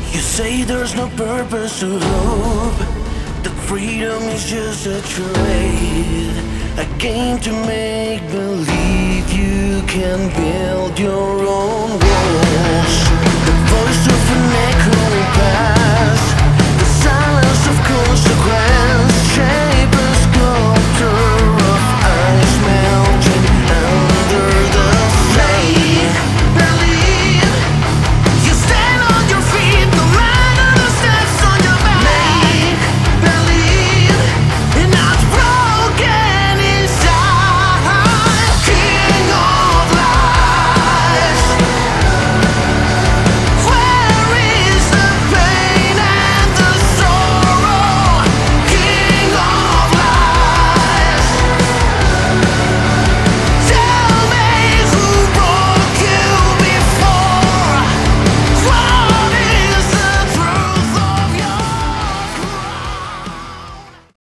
You say there's no purpose to hope, that freedom is just a trade, a game to make believe you can build your own walls.